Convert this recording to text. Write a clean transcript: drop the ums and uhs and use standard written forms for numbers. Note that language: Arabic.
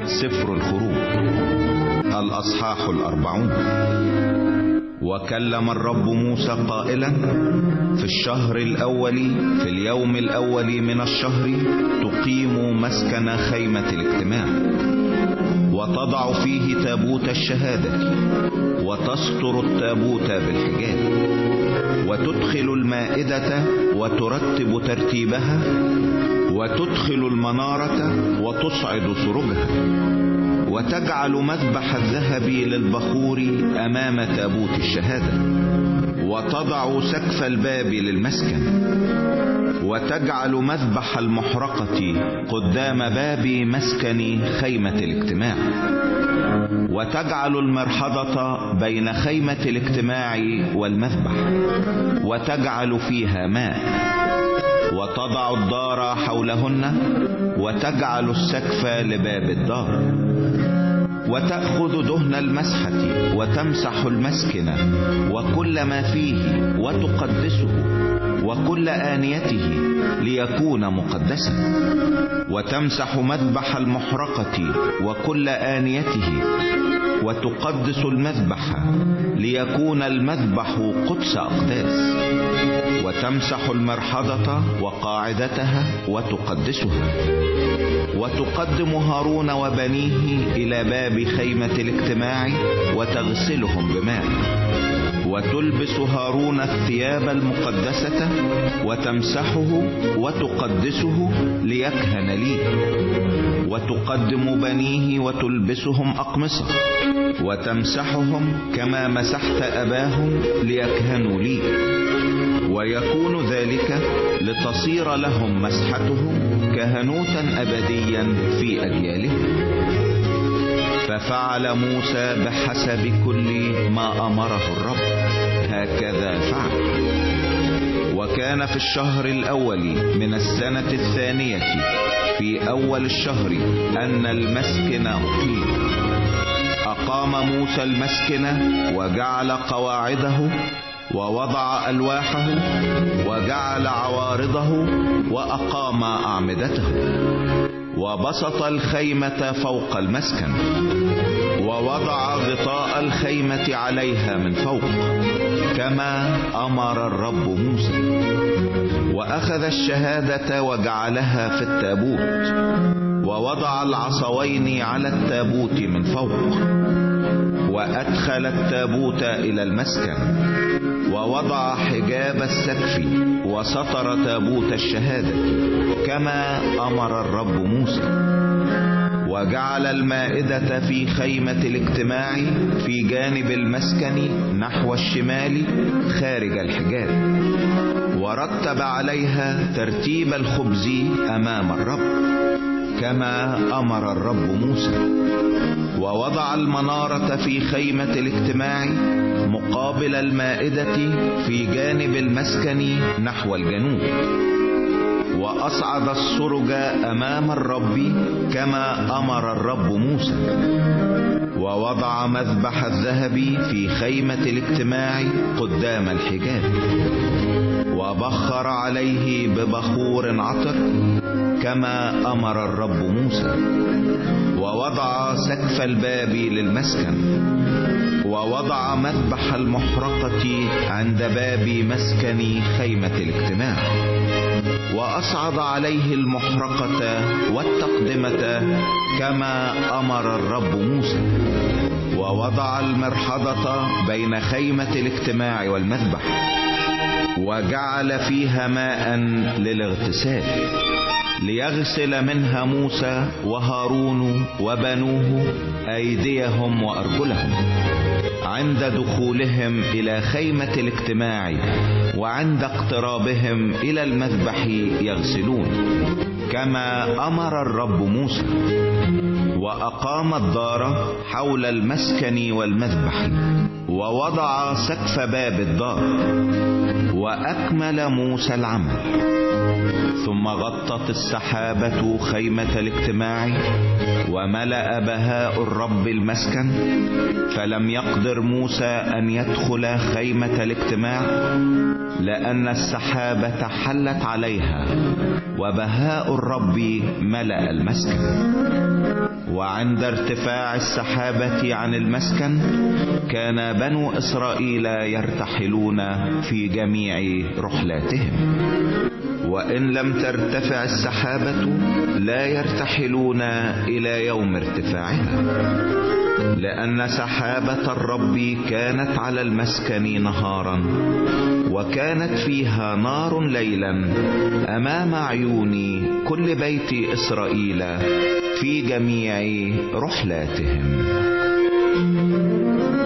سفر الخروج الأصحاح 40. وكلم الرب موسى قائلا: في الشهر الأول في اليوم الأول من الشهر تقيم مسكن خيمة الاجتماع، وتضع فيه تابوت الشهادة، وتستر التابوت بالحجاب، وتدخل المائدة وترتب ترتيبها، وتدخل المنارة وتصعد سرجها، وتجعل مذبح الذهب للبخور أمام تابوت الشهادة، وتضع سقف الباب للمسكن، وتجعل مذبح المحرقة قدام باب مسكن خيمة الاجتماع، وتجعل المرحضة بين خيمة الاجتماع والمذبح، وتجعل فيها ماء، وتضع الدار حولهن، وتجعل السقف لباب الدار، وتأخذ دهن المسحة وتمسح المسكن وكل ما فيه وتقدسه وكل آنيته ليكون مقدسا، وتمسح مذبح المحرقة وكل آنيته، وتقدس المذبح ليكون المذبح قدس أقداس، وتمسح المرحضة وقاعدتها وتقدسها، وتقدم هارون وبنيه إلى باب خيمة الاجتماع وتغسلهم بماء، وتلبس هارون الثياب المقدسة وتمسحه وتقدسه ليكهن لي، وتقدم بنيه وتلبسهم أقمصة وتمسحهم كما مسحت أباهم ليكهنوا لي، ويكون ذلك لتصير لهم مسحتهم كهنوتا أبديا في أجيالهم. ففعل موسى بحسب كل ما أمره الرب، هكذا فعل. وكان في الشهر الأول من السنة الثانية في أول الشهر أن المسكن أقيم. أقام موسى المسكن وجعل قواعده ووضع ألواحه وجعل عوارضه وأقام أعمدته، وبسط الخيمة فوق المسكن، ووضع غطاء الخيمة عليها من فوق كما أمر الرب موسى. وأخذ الشهادة وجعلها في التابوت، ووضع العصوين على التابوت من فوق، وأدخل التابوت إلى المسكن، ووضع حجاب السقف وسطر تابوت الشهادة كما أمر الرب موسى. وجعل المائدة في خيمة الاجتماع في جانب المسكن نحو الشمال خارج الحجاب، ورتب عليها ترتيب الخبز أمام الرب كما أمر الرب موسى. ووضع المنارة في خيمة الاجتماع مقابل المائدة في جانب المسكن نحو الجنوب، وأصعد السرج أمام الرب كما أمر الرب موسى. ووضع مذبح الذهب في خيمة الاجتماع قدام الحجاب، وبخر عليه ببخور عطر كما أمر الرب موسى. ووضع سقف الباب للمسكن، ووضع مذبح المحرقة عند باب مسكن خيمة الاجتماع، وأصعد عليه المحرقة والتقدمة كما أمر الرب موسى. ووضع المرحضة بين خيمة الاجتماع والمذبح، وجعل فيها ماء للاغتسال ليغسل منها موسى وهارون وبنوه أيديهم وأرجلهم عند دخولهم إلى خيمة الاجتماع، وعند اقترابهم إلى المذبح يغسلون كما أمر الرب موسى. وأقام الدار حول المسكن والمذبح، ووضع سقف باب الدار، وأكمل موسى العمل. ثم غطت السحابة خيمة الاجتماع، وملأ بهاء الرب المسكن، فلم يقدر موسى أن يدخل خيمة الاجتماع، لأن السحابة حلت عليها، وبهاء الرب ملأ المسكن. وعند ارتفاع السحابة عن المسكن كان بنو إسرائيل يرتحلون في جميع رحلاتهم، وإن لم ترتفع السحابة لا يرتحلون إلى يوم ارتفاعها، لأن سحابة الرب كانت على المسكن نهارا، وكانت فيها نار ليلا أمام عيون كل بيت إسرائيل في جميع رحلاتهم.